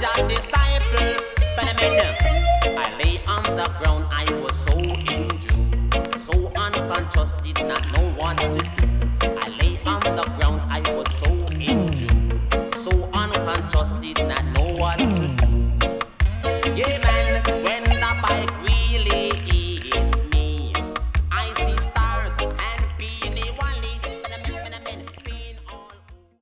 Elijah disciple. But I lay on the ground, I was so injured, so unconscious, did not know what to do. I lay on the ground, I was so injured, so unconscious, did not know what to do.